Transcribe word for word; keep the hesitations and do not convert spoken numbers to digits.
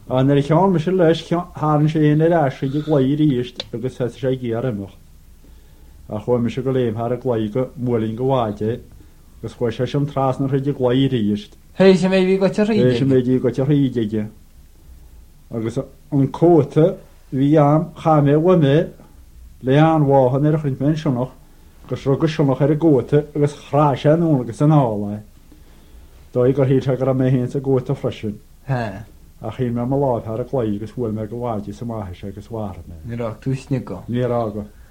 An er chean me se leis háan sé éon ar as ag gláir íist agus he sé gé amach. A chuir me se go léim har a gláid go múlín go bháide, gus chuir sé sem trás na chuide gláir íist. Hé sé mé bhí go te ríide. Hé sé mé dí go te ríide. Agus an cóta bhí am chaimé wa mé le an bháhan ar a chuint men senach, gus rugus senach ar a góta agus chrá sé anún agus an ála. Dói gur hí gur a mé hén a góta freisin. A chi me má láid ar a gláid agus bhfuil me go bháide sa maithe sé agus bhhar me. Ní rá túsne go. Ní rá go.